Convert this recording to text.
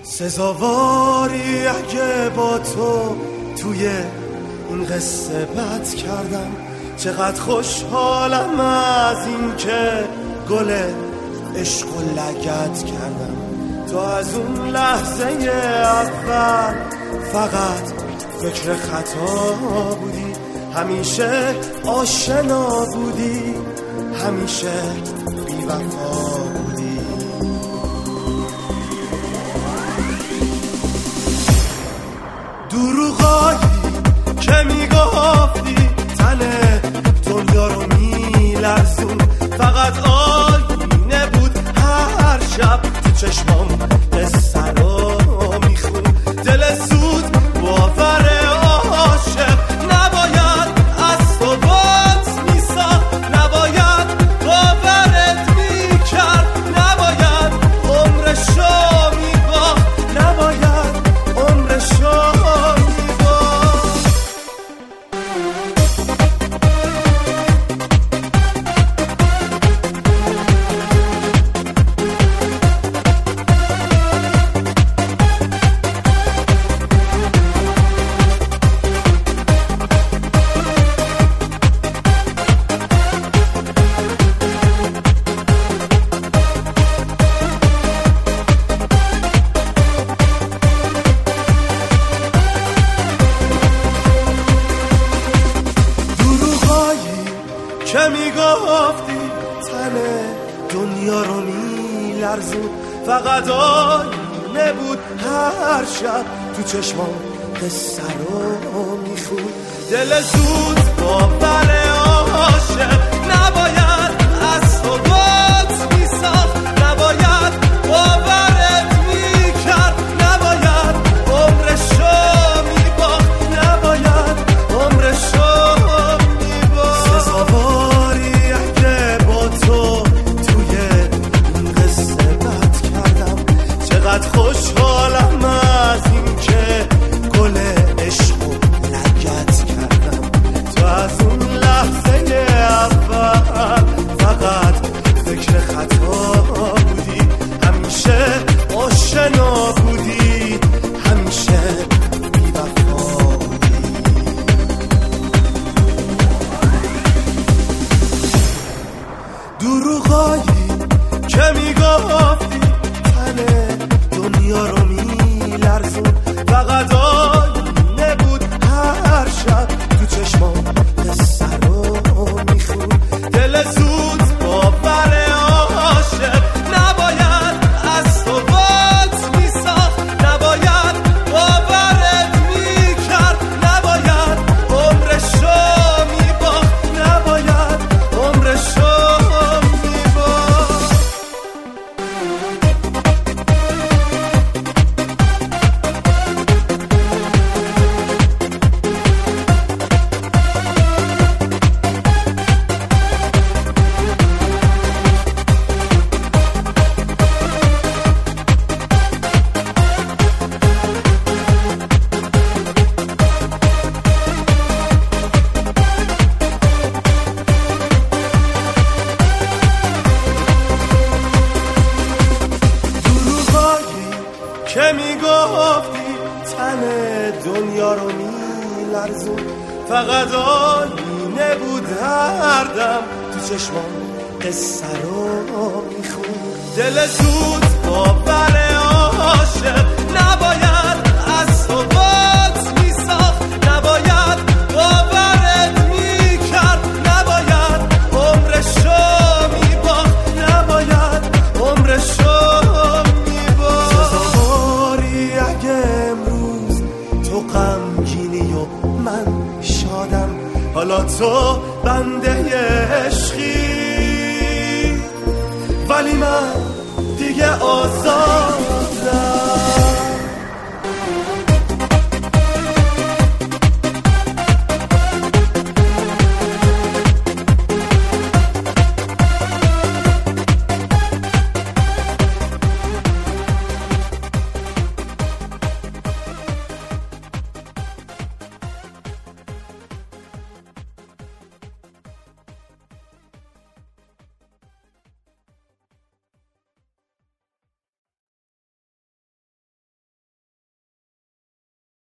سزاواری اگه با تو توی این قصه بد کردم. چقدر خوشحالم از این که گل عشق و لگد کردم. تو از اون لحظه اول فقط فکر خطا بودی، همیشه آشنا بودی، همیشه بی وفا بودی. دروغایی که میگفتی تن دنیا رو میلرزون، فقط آینه بود هر شب تو چشمام قصه رو میخون. دل زود باور عاشق نباید از تو بات میساخت، نباید باورت میکرد، نباید عمرشو میباخت، نباید عمرشو که میگفتی تن دنیا رو میلرزون، فقط آینه بود هر شب تو چشمام قصه رو میخون. دل زود باور عاشق نباید از تو بات میساخت، نباید باورت میکرد، نباید عمرشو میباخت، نباید عمرشو خوشحالم از این که گل عشق و لگد کردم. تو از اون لحظه اول فقط فکر خطا بودی، همیشه آشنا بودی، همیشه بی وفا بودی. دروغایی که میگفتی دنیا رو میلرزون، فقط آینه بود هر شب تو چشمام قصه رو میخون. دل زود باور عاشق نباید از تو بات میساخت، نباید باورت میکرد، نباید عمرشو میباخت، نباید عمرشو که میگفتی تن دنیا رو میلرزون، فقط آینه بود هر دم تو چشمام قصه رو میخون. دل زود باور عاشق نباید از تو بات میساخت، نباید باورت میکرد، نباید عمرشو میباخت، نباید عمرشو غمگینی و من شادم. حالا تو بنده عشقی ولی من دیگه آزادم.